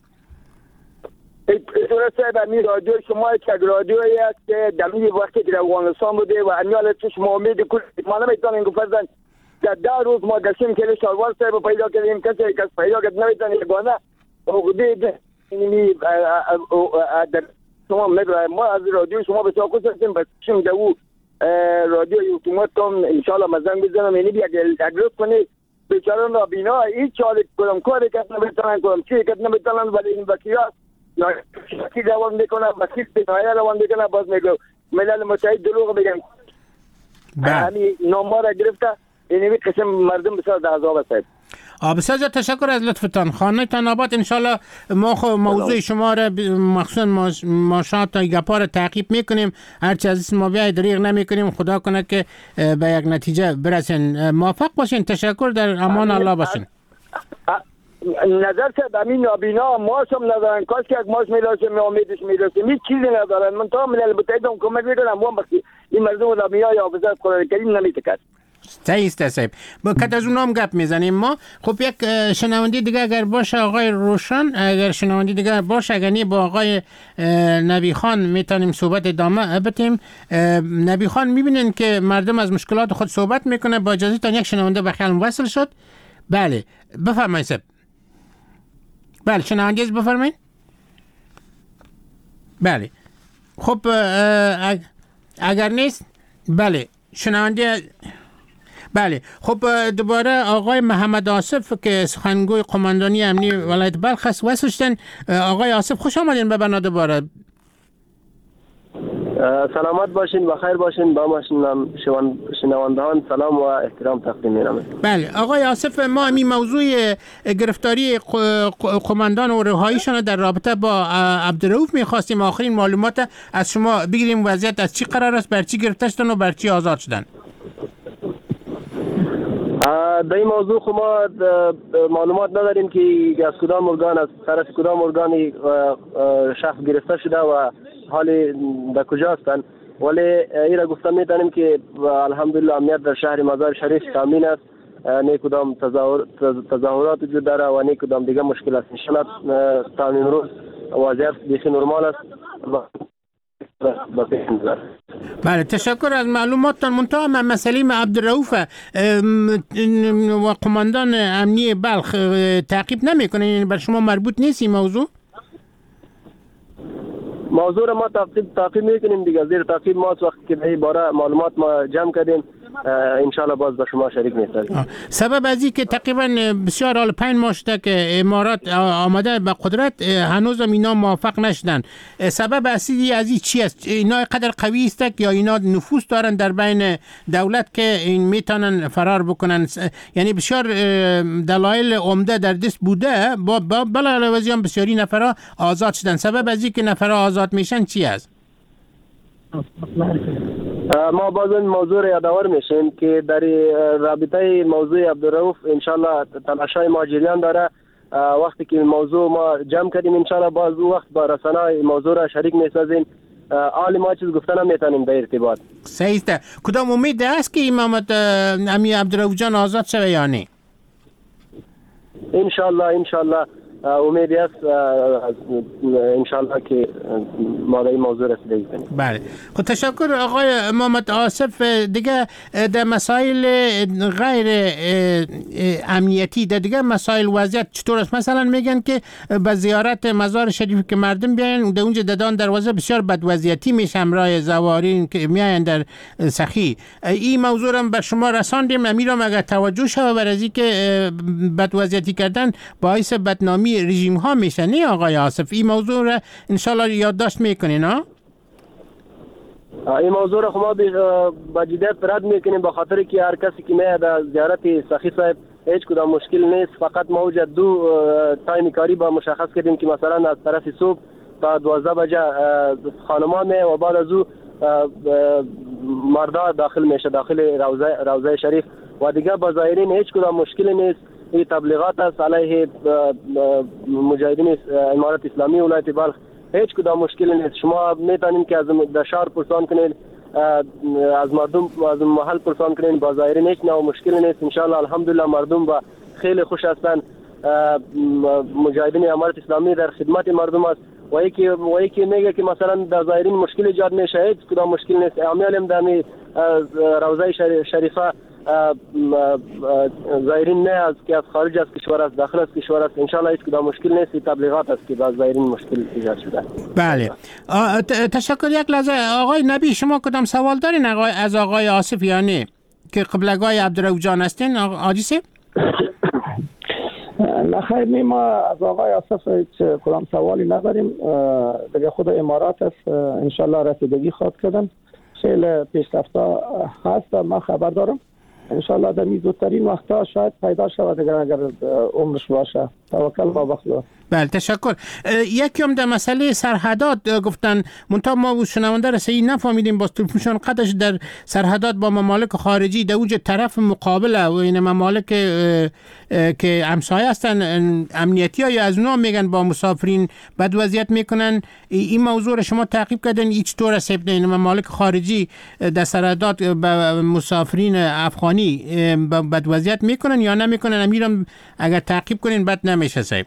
صاحب امیر رادیو شما یک رادیویی است که دمی وقتی که در افغانستان بوده و امیال توش ما امید کل ما نمیتونیم گفتن در 10 روز ما گشتیم که شاروار صاحب پیدا کردیم کسی پیدا کرد نمیتونه یگانه حقوقی شما میگه ما از رادیو شما بسیار خوش هستیم بس چیم دو رادیو اتومات هم انشالله مزنگ بزنم یعنی یک روز کنی بیچاره نابینا هیچ چاره کنم کاری کس نمیتونن کنم چی کس نمیتونن ولی این وکیات کی روان میکنه مسیح بنایه روان میکنه باز میگه ملل متحد دروغ میگن همین نامه را گرفته این قسم مردم بسیار در عذاب هستند. بسیار تشکر از لطفتان. خانه تان آباد انشالله ما موضوع شما را مخصوصا ماشات تا گپا را تعقیب میکنیم هرچی از ما بیاید دریغ نمیکنیم خدا کنه که به یک نتیجه برسین. موفق باشین. تشکر در امان الله باشین. نظر شد امین نابینا ماش هم ندارن کاش که ماش میرسیم امیدش میرسیم هیچ چیزی ندارن من تا ملل متحد هم کمک میکنم هم بخی این مردم نابینا یا حافظت قرآن کریم نمیتکد صحیح صاحب. با کت از اونام گپ میزنیم ما. خب یک شنوندی دیگه اگر باشه آقای روشن اگر شنوندی دیگه باشه اگر نی با آقای نبی خان میتونیم صحبت ادامه بدیم. نبی خان میبینین که مردم از مشکلات خود صحبت میکنه. با اجازه تان یک شنونده به خیال وصل شد. بله بفرمایید صاحب. بله شنونده از بفرمایید. بله خب اگر نیست بله شنونده بله خب دوباره آقای محمد آصف که سخنگوی قماندانی امنی ولایت بلخ است وصل شدن. آقای آصف خوش آمدین به برنامه دوباره. سلامت باشین و خیر باشین با ما شنوندگان سلام و احترام تقدیم می‌کنم. بله آقای آصف ما این موضوع گرفتاری قماندان و رهاییشان در رابطه با عبدالرؤوف می‌خواستیم آخرین معلومات از شما بگیریم وضعیت از چی قرار است بر چی گرفته شدن و بر چی آزاد شدن. در این موضوع خب ما معلومات نداریم که از کدام ارگان از طرف کدام ارگانی شخص گرفته شده و حال در کجا هستند ولی این را گفتم میتونیم که الحمدلله امنیت در شهر مزار شریف تامین است. نه کدام تظاهرات وجود داره و نه کدام دیگه مشکل است. انشاءالله تا امروز وضعیت بیخی نرمال است. بله تشکر از معلوماتتان. منتها مسئله عبدالرؤوف و قماندان امنی بلخ تعقیب نمیکنه یعنی بر شما مربوط نیست این موضوع؟ موضوع را ما تعقیب میکنیم دیگه زیر تعقیب ما وقتی که به این باره معلومات ما جمع کردیم انشالله باز با شما شریک می‌شیم. سبب از این که تقریبا بسیار حال 5 ماه شده که امارات آمده به قدرت هنوز هم اینا موافق نشدن. سبب اصلی از این چی است؟ اینا قدر قوی است یا اینا نفوذ دارن در بین دولت که این میتونن فرار بکنن؟ یعنی بسیار دلایل عمده در دست بوده بلعلاوه هم بسیاری نفرها آزاد شدن. سبب از این که نفرها آزاد میشن چی است؟ ما باز این موضوع را یادآور میشیم که در رابطه موضوع عبدالرؤوف انشالله تلاشای ما جریان داره. وقتی که موضوع ما جمع کردیم انشالله باز وقت با رسانه‌های موضوع را شریک میسازیم. حال ما چیز گفتن هم میتونیم در ارتباط. صحیح است. کدام امید است که امامت امیر عبدالرؤوف جان آزاد شوه یا نه؟ انشالله امیدی است انشالله که ما به این موضوع رسیدگی کنیم. بله، خب تشکر آقای محمد آصف. دیگه در مسائل غیر امنیتی دیگه مسائل وضعیت چطور است؟ مثلا میگن که به زیارت مزار شریف که مردم بیاین در اونجا ددان دروازه بسیار بد وضعیتی میشه، همراه زوارین که میاین در سخی. این موضوع رو به شما رساندیم، امیرم اگر توجه شود بر از اینکه بد وضعیتی کردن باعث بدنامی رژیم ها میشه. نه آقای آصف، این موضوع را انشالله یادداشت میکنین ها؟ این موضوع را ما با جدیت رد میکنیم، به خاطر که هر کسی که میاد در زیارت سخی صاحب هیچ کدام مشکل نیست. فقط ما اوجه 2 تایم کاری با مشخص کردیم که مثلا از طرف صبح تا 12 بجه خانمان می و بعد از او مردا داخل میشه داخل روضه شریف و دیگه با زائرین هیچ کدام مشکل نیست. این تبلیغات است علیه مجاهدین امارت اسلامی ولایت بلخ، هیچ کدام مشکل نیست. شما میتونید که از شهر پرسان کنید، از مردم از محل پرسان کنید، با زائرین هیچ نوع مشکل نیست. ان شاء الله الحمدلله مردم با خیلی خوش هستند. مجاهدین امارت اسلامی در خدمت مردم است و یکی میگه که مثلا در زائرین مشکل ایجاد میشه، هیچ کدام مشکل نیست. امیالم در روضه شریفه زائرین نه از که از خارج از کشور است، داخل از کشور است. انشالله هیچ کدام مشکل نیست. تبلیغات است که با زائرین مشکل ایجاد شده. بله، تشکر. یک لحظه آقای نبی، شما کدام سوال دارین از آقای آصف یعنی که قبلگاه عبدالرؤوف جان هستین؟ آجیسه؟ نخیر، ما از آقای آصف هیچ کدام سوالی نداریم. دیگه خود امارات است، انشالله رسیدگی خواهد کردن. خیلی پیشرفته هست، ما خبر دارم. انشالله در زودترین وقتا شاید پیدا شود اگر عمرش باشه. توکل با خدا. بله، تشکر. یکی هم در مسئله سرحدات گفتن، منتها ما شنونده رسایی نفهمیدیم، باز تلفنشان قطعش در سرحدات با ممالک خارجی در اوج طرف مقابله و این ممالک که همسایه هستن امنیتی ها یا از اونا میگن با مسافرین بد وضعیت میکنن. این موضوع را شما تعقیب کردن؟ هیچ طور حساب این ممالک خارجی در سرحدات به مسافرین افغانی بد وضعیت میکنن یا نمیکنن؟ امیرم اگر تعقیب کنین بد نمیشه صاحب.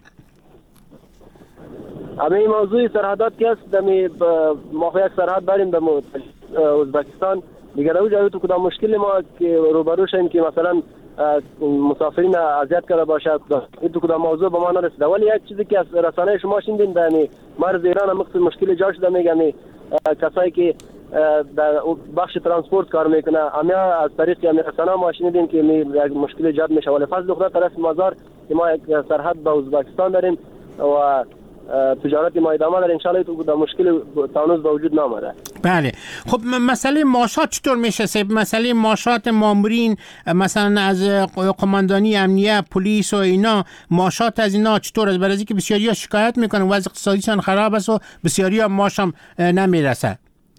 اما این موضوع سرحدات که است، ما یک سرحد داریم در ازبکستان دیگه. در اونجا تو کدام مشکل ما که روبرو شیم که مثلا مسافرین اذیت کرده باشد، این تو کدام موضوع به ما نرسیده. ولی یک چیزی که از رسانه شما شنیدین در مرز ایران هم مشکل ایجاد شده، میگن کسایی که در بخش ترانسپورت کار میکنه اما از طریق رسانه ما شنیدیم که یک مشکل ایجاد میشه. ولی فضل خدا طرف مزار که ما یک سرحد با ازبکستان داریم و تجارت ما ادامه داره، انشالله تو در مشکل تانوز به وجود نامده. بله، خب مسئله معاشات چطور میشه صاحب؟ مسئله معاشات مامورین مثلا از قماندانی امنیه پلیس و اینا، معاشات از اینا چطور است؟ برای اینکه بسیاری ها شکایت میکنن وضع اقتصادیشان خراب است و بسیاری ها معاش هم نمیرسه.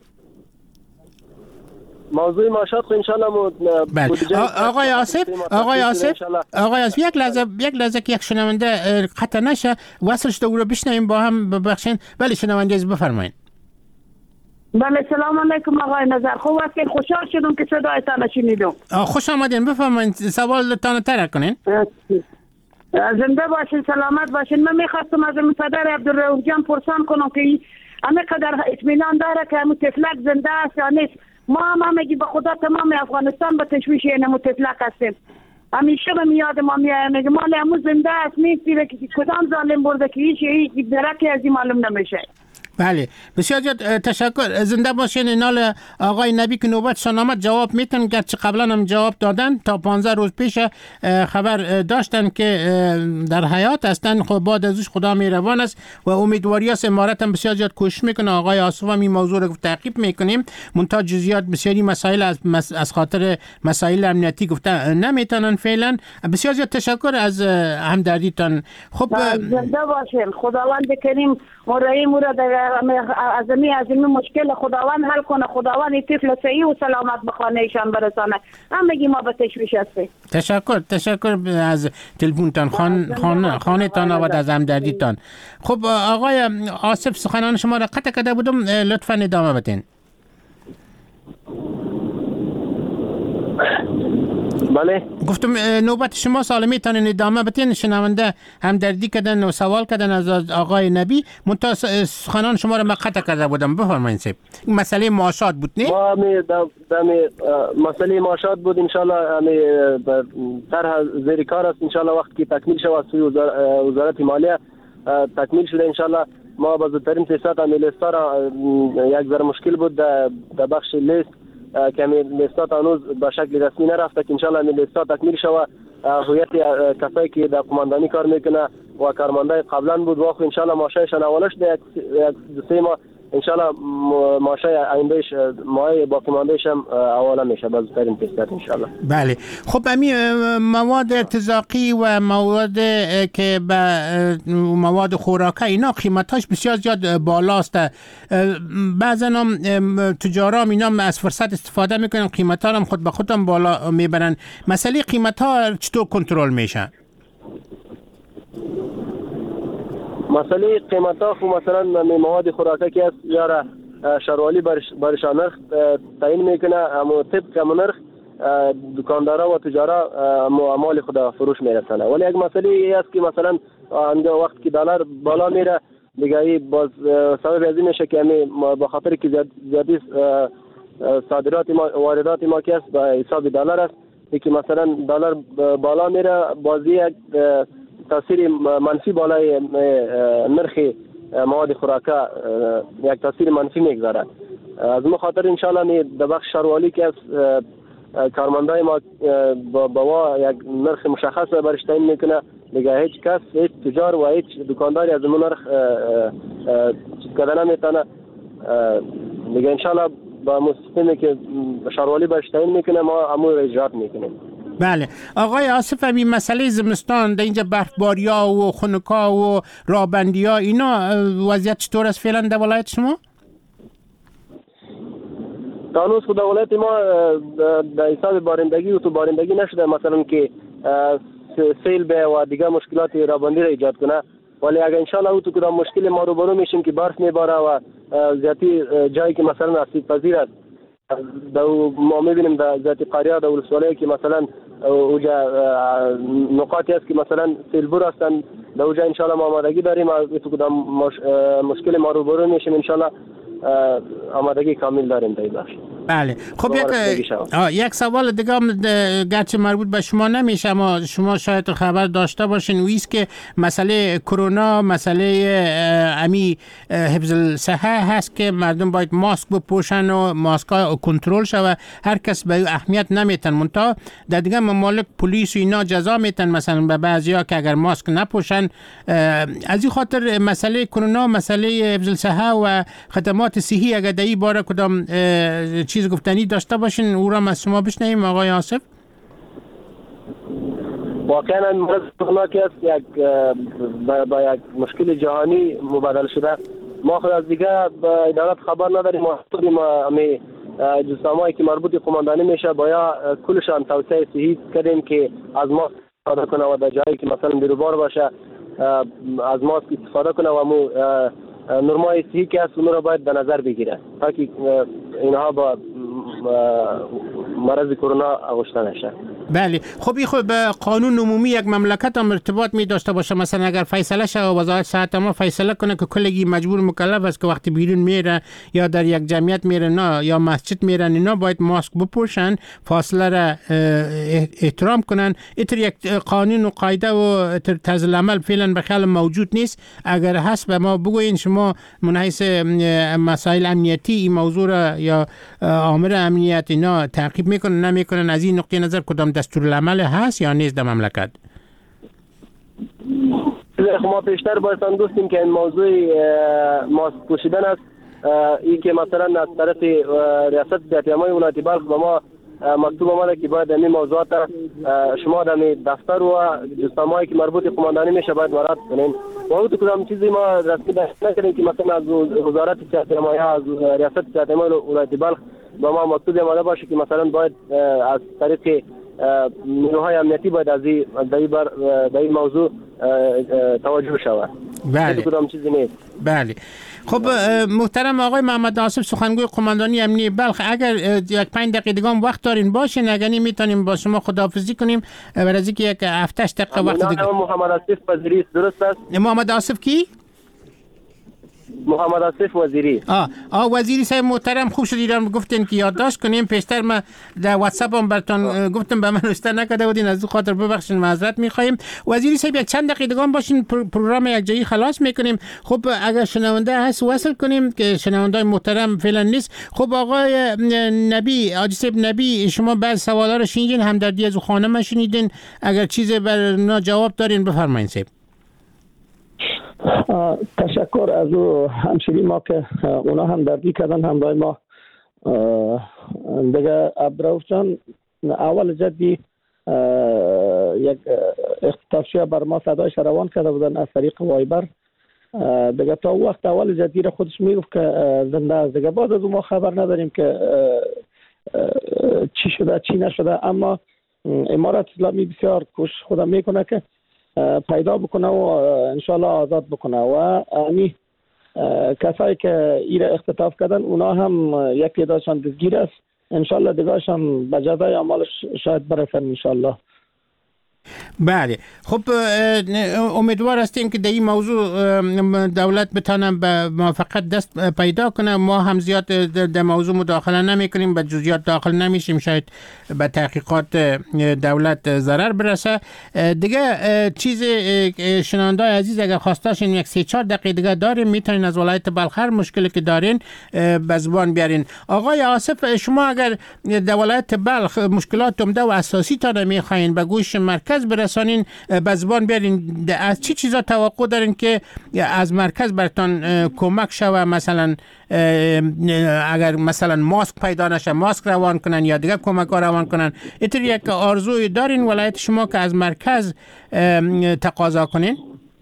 موضوع معاشات خو انشالله آقای آصف یک لحظه که یک شنونده قطع نشه وصلش رو بشنویم با هم. ببخشید ولی شنونده از بفرمایید. بله، سلام علیکم آقای نظر. خوب است که خوشحال شدم که صدایتان شنیدم. خوش آمدین، بفرمایید سوالتان طرح کنین. زنده باشین، سلامت باشین. من میخواستم از پدر عبدالرؤوف جان پرسان کنم که همه قدر اطمینان داره که همون تفلک زنده است یا نیست. ما هم میگی به خدا تمام افغانستان به تشویش اینمو تفلک هستیم. همیشه به میاد ما میگه مال همون زنده است نیستی که کدام ظالم برده که هیچ درکی از این معلوم نمیشه. بله، بسیار تشکر. زنده باشین. اینال آقای نبی که نوبتشان آمد جواب میتن، گرچه قبلا هم جواب دادن، تا 15 روز پیش خبر داشتن که در حیات هستن. خب بعد ازش خدا مهربان است و امیدواری است. امارت هم بسیار زیاد کوشش میکنه. آقای آصف هم این موضوع رو تعقیب میکنیم، منتها جزئیات بسیاری مسائل از خاطر مسائل امنیتی گفته نمیتونن فعلا. بسیار زیاد تشکر از همدردیتان. خب زنده باشین. خداوند کریم مرایی مورد از این مشکل خداوند حل کنه. خداوند این طفل صحیح و سلامت به خانهشان برسانه. همگی ما به تشویش هستیم. تشکر از تلفنتان، خانه‌تان و از همدردیتان. خب آقای آصف سخنان شما را قطع کرده بودم، لطفاً ادامه بدین. بله گفتم نوبت شما سال میتونین ادامه بدین. شنونده هم دردی کردن و سوال کردن از آقای نبی، منتها سخنان شما را مقطع کرده بودم. بفرمایید سیب. مسئله معاشات بود نه؟ ما مسئله معاشات بود. انشالله طرح زیر کار است. انشالله وقتی که تکمیل شود سوی وزارت مالیه تکمیل شده انشالله ما با زودترین فرصت لیستا را یک ذره مشکل بود در بخش لیست که لیستات هنوز به شکل رسمی نرفته که انشالله لیستات تکمیل شود. هویت کسایی که در قماندانی کار میکنه و کارمندای قبلا بود واخو انشالله ماشایشان اولش در یک سه ماه انشالله ماشای آیندهش ماه باقی ماندهش هم اولا میشه با زودترین فرصت انشالله. بله خب همین مواد ارتزاقی و مواد که مواد خوراکی اینا قیمتاش بسیار زیاد بالاست. بعضا هم تجارا اینا از فرصت استفاده میکنن قیمتا هم خود به خودم بالا میبرن. مسئله قیمتا چطور کنترل میشه؟ مسئله قیمتا خو مثلا مواد خوراکی است یا شروالی برشان نرخ تعیین میکنه، اما طبق نرخ دکاندارا و تجارا مال خود فروش میرسنه. ولی یک مسئله ای است که مثلا وقت که دلار بالا میره دیگه باز سبب از این میشه که به خاطر که زیادی صادرات ما واردات ما که است به حساب دلار است که مثلا دلار بالا میره بازی یک تاثیر منفی بالای نرخ مواد خوراکه یک تاثیر منفی میگذاره. از ما خاطر انشالله در بخش شروالی که از کارمندای ما با یک نرخ مشخص برش تعیین میکنه دیگه هیچ کس هیچ تجار و هیچ دکانداری از اون نرخ چیز کردن نمیتونه دیگه انشالله با مستقیمی که شروالی برش تعیین میکنه ما امور اجرات میکنیم. بله آقای آصف همین مسئله زمستان در اینجا برفباری ها و خنکا و رابندی ها اینا وضعیت چطور است فعلا در ولایت شما؟ هنوز خود ولایت ما در حساب بارندگی و تو بارندگی نشده مثلا که سیل به و دیگه مشکلات رابندی را ایجاد کنه. ولی اگر انشالله او تو کدام مشکل ما روبرو میشیم که برف میباره و زیادی جایی که مثلا آسیب پذیر است ما میبینیم در ذات قریه در ولسوالی که مثلا اوجا نقاطی است که مثلا سیلبور هستن در اوجا انشالله ما آمادگی داریم تو کدام مشکل ما روبرو میشیم انشالله آمادگی کامل داریم در این بخش. بله خب یک سوال دیگه هم گرچه مربوط به شما نمیشه اما شما شاید خبر داشته باشین و ایست که مسئله کرونا مسئله امی حفظ الصحه هست که مردم باید ماسک بپوشن و ماسک ها کنترل شود. هر کس به اهمیت نمیتن منتها در دیگه ممالک پلیس و اینا جزا میتن مثلا به بعضیا که اگر ماسک نپوشن. از این خاطر مسئله کرونا مسئله حفظ الصحه و خدمات صحی اگر در این باره کدام چیز گفتنی داشته باشین او را از شما بشنویم آقای آصف. واقعا مرض کرونا که است با یک مشکل جهانی مبادله شده. ما خود از دیگه با ادارات خبر نداریم. ما جسامایی که مربوط قماندانی میشه باید کلشان توصیه صحی کردیم که از ماسک استفاده کنه و در جایی که مثلا بیروبار باشه از ماسک استفاده کنه و مو نرمای صحی که هست اون را باید در نظر بگیره تا که اینها با مرض کرونا آغشته نشه. بله خب این خب به قانون عمومی یک مملکت هم ارتباط می داشته باشه. مثلا اگر فیصله شه وزارت صحت ما فیصله کنه که کلگی مجبور مکلف است که وقتی بیرون میره یا در یک جمعیت میره نه یا مسجد میرن اینا باید ماسک بپوشن فاصله را احترام کنن. اینطور یک قانون و قاعده و طرز العمل فعلا به خیال موجود نیست. اگر هست به ما بگوین شما من حیث مسائل امنیتی این موضوع را یا آمر امنیت اینا تعقیب میکنن نمیکنن از این نقطه نظر کدام دستورالعمل هست یا نیست در مملکت؟ ما پیشتر بایستان گفتیم که این موضوع ماسک پوشیدن است. این که مثلا از طرف ریاست جمهوری ولایت بلخ به ما مکتوب آمده که باید این موضوعات شما در دفتر و جسامایی که مربوط قماندانی میشه باید مراعات کنین. و او تو کدام چیزی ما رسمی داشت نکردیم که مثلا از وزارت صحت یا از ریاست صحت ولایت بلخ به ما مکتوب آمده باشه که مثلا باید از طریق نیروهای امنیتی باید از این موضوع توجه شود. بله کدام چیزی نیست. بله. خب محترم آقای محمد آصف، سخنگوی قماندانی امنیه بلخ، اگر یک 5 دقیقه دیگه هم وقت دارین باشین، اگر نی میتونیم با شما خداحافظی کنیم برای اینکه یک 7-8 دقیقه وقت دیگه. محمد آصف وزیری درست است؟ محمد آصف کی؟ محمد آصف وزیری. وزیری صاحب محترم، خوب شد ایران گفتین که یادداشت کنیم. پیشتر ما در واتساپ هم براتون گفتم، به من نوشته نکرده بودین، از خاطر ببخشید، معذرت میخوایم. وزیری صاحب یک چند دقیقه دیگه باشین، پروگرام یک جایی خلاص میکنیم. خب اگر شنونده هست وصل کنیم که شنونده محترم فعلا نیست. خب آقای نبی، حاجی صاحب نبی، شما بعض سوالا رو شنیدین، همدردی از خانم شنیدین، اگر چیزی بر جواب دارین بفرمایید صاحب. تشکر از همشیری ما که اونا هم دردی کردن همراه ما. دیگه عبدالرؤوف جان اول جدی یک اختطافچی بر ما صدایش روان کرده بودن از طریق وایبر. دیگه تا وقت اول جدی را خودش میگفت که زنده است. دیگه بعد از ما خبر نداریم که چی شده چی نشده، اما امارت اسلامی بسیار کوشش خودم میکنه که پیدا بکنه و انشالله آزاد بکنه و امی کسایی که ایره اختطاف کردن اونا هم یکی داشتن دستگیر است، انشالله دیگه‌اش هم به جزای اعمالش شاید برسن انشالله. بله. خب امیدوار هستیم که در این موضوع دولت بتانه به موافقت دست پیدا کنه. ما هم زیاد در موضوع مداخله نمی کنیم، به جزئیات داخل نمیشیم، شاید به تحقیقات دولت ضرر برسه. دیگه چیز شنونده عزیز اگر خواستاشین یک 3-4 دقیقه دیگه داریم، میتونین از ولایت بلخ هر مشکلی که دارین به زبان بیارین. آقای آصف، شما اگر در ولایت بلخ مشکلات عمده و اساسی تا نمیخواین به گوش مرکز برسانین، به زبان بیارین، از چی چیزا توقع دارین که از مرکز براتون کمک شوه؟ مثلا اگر مثلا ماسک پیدا نشه ماسک روان کنن یا دیگه کمک ها روان کنن، اینطور یک آرزوی دارین ولایت شما که از مرکز تقاضا کنین؟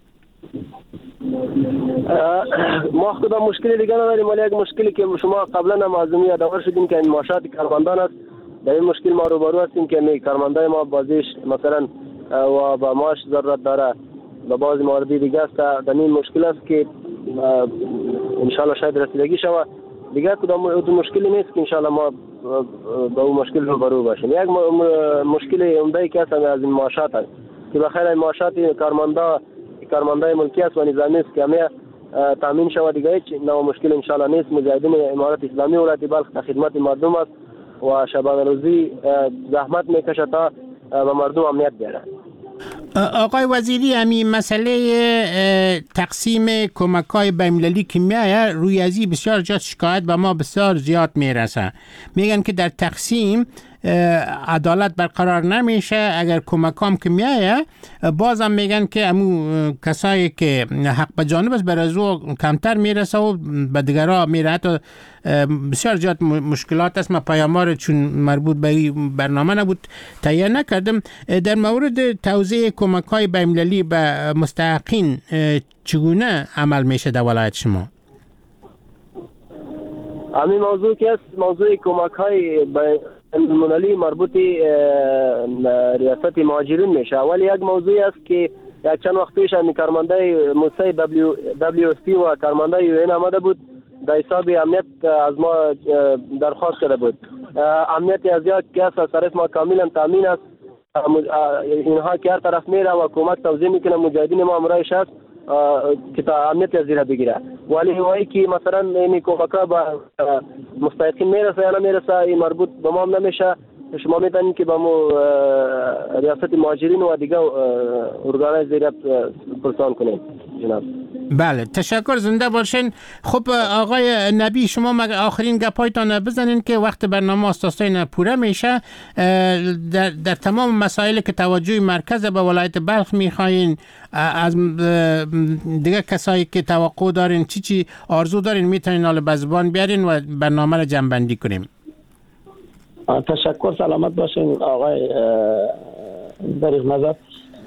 ما خدا مشکلی دیگه نداریم، ولی یک مشکلی که شما قبلا هم آزمی یادآور شدیم که این معاشات کارمندان است. در این مشکل ما روبرو هستیم که کارمندای ما بازیش مثلا و با معاش ضرورت داره، و بعضی مواردی دیگه است. در این مشکل است که انشالله شاید رسیدگی شود. دیگه کدام مشکلی نیست که انشالله ما با اون مشکل روبرو باشیم. یک مشکل عمده که هست از این معاشات است که بخیر این معاشات کارمندای ملکی است و نظامی است که همه تامین شود. دیگه هیچ نوع مشکل انشالله نیست. مجاهدین امارت اسلامی ولایت بلخ در خدمت مردم است و شبانه روزی زحمت میکشه تا به مردم امنیت بیاره. آقای وزیری، همین مسئله تقسیم کمک‌های بین‌المللی که میایه روی ازی بسیار جات شکایت به ما بسیار زیاد میرسه. میگن که در تقسیم عدالت برقرار نمیشه. اگر کمکام که میایه بازم میگن که امو کسایی که حق به جانب است بر از او کمتر میرسه و به دیگرها میره. حتی بسیار زیاد مشکلات است. من پیاموار چون مربوط به برنامه نبود تهیه نکردم. در مورد توزیع کمک‌های بین‌المللی به مستحقین چگونه عمل میشه در ولایت شما؟ همین موضوع که است موضوع کمک‌های بین‌المللی مربوط ریاست مهاجرین میشه. ولی یک موضوعی است که یک چند وقت پیش همین کارمندای موسسه WFP و کارمندای UN آمده بود، در حساب امنیت از ما درخواست کرده بود. امنیت از یک کس از طرف ما کاملا تامین است. اینها که هر طرف میره و کمک توزیع میکنه، مجاهدین ما امرایش هست که تا امنیت از زیره بگیره. ولی هایی که مثلا این کمک‌ها به مستحقین میرسه یا نمیرسه، این مربوط به ما هم نمیشه. شما میتونید که با مو ریاست مهاجرین و دیگه ارگانهای زیره پرسان کنید جناب. بله، تشکر، زنده باشین. خب آقای نبی، شما آخرین گپایتان بزنین که وقت برنامه اساساً پوره میشه. در تمام مسائلی که توجه مرکز به ولایت بلخ میخواین، از دیگه کسایی که توقع دارین چی آرزو دارین میتونین حالا به زبان بیارین و برنامه رو جمع‌بندی کنیم. تشکر، سلامت باشین آقای دریغ نظر.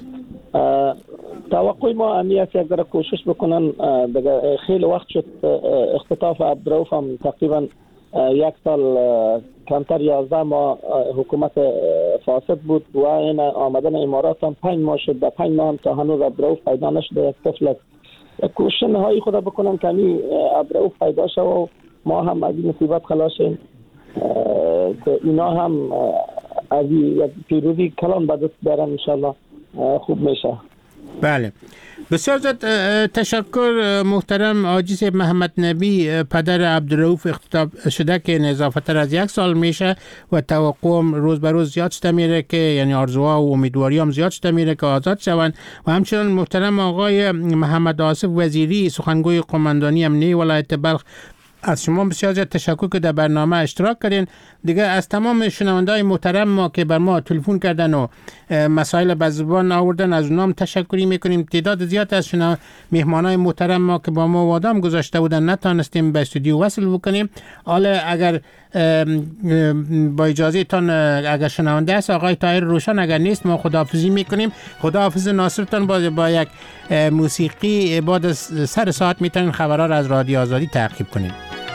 توقع ما همی است یک ذره کوشش بکنن. دیگه خیلی وقت شد اختطاف عبدالرؤوف هم تقریبا 1 سال کمتر 11 ماه حکومت فاسد بود و این آمدن امارات هم 5 ماه شد. در 5 ماه هم تا هنوز عبدالرؤوف پیدا نشده. یک طفل کوشش نهایی خود بکنن که همین ابرو پیدا شه و ما هم از این مصیبت خلاص شیم که اینا هم از یک پیروزی کلان به دست بیارن انشالله خوب میشه. بله بسیار زیاد تشکر محترم حاجی صاحب محمد نبی پدر عبدالرؤوف اختطاف شده که نزافتر از 1 سال میشه و توقعم روز به روز زیاد شده میره که یعنی آرزوها و امیدواری هم زیاد شده میره که آزاد شوند و همچنان محترم آقای محمد آصف وزیری سخنگوی قماندانی امنیه ولایت بلخ از شما بسیار زیاد تشکر که در برنامه اشتراک کردین. دیگه از تمام شنونده‌های محترم ما که بر ما تلفن کردن و مسائل به زبان آوردن از اونام تشکری میکنیم. تعداد زیاد از مهمانای محترم ما که با ما وعده گذاشته بودن نتونستیم به استودیو وصل بکنیم. حالا اگر با اجازه تان اگر شنونده است آقای طاهر روشن اگر نیست ما خداحافظی میکنیم. خداحافظ ناصرتان با یک موسیقی بعد از سر ساعت میتونین خبرها را از رادیو آزادی تعقیب کنید.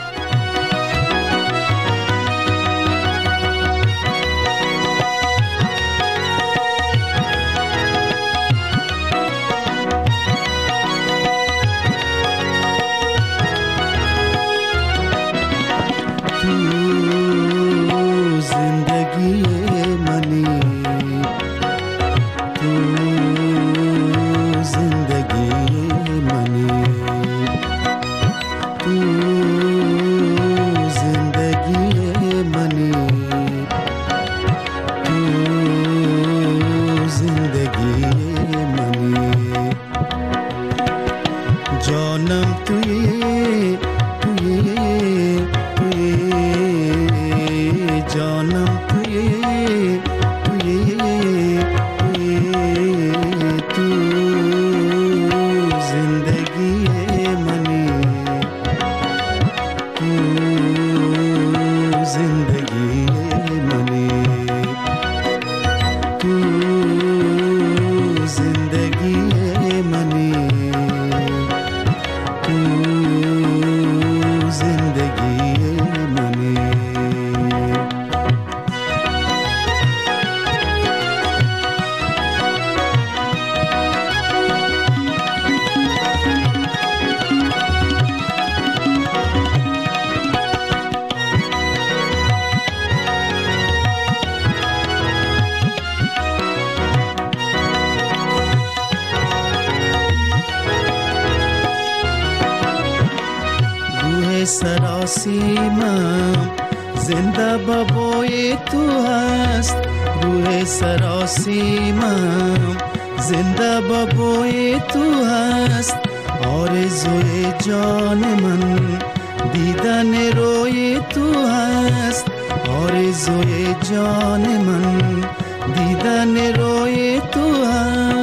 سراسیمم زنده بابای تو هست روح سراسیمم زنده بابای تو هست آرزوی جان من دیدن روی تو هست آرزوی جان من دیدن روی تو هست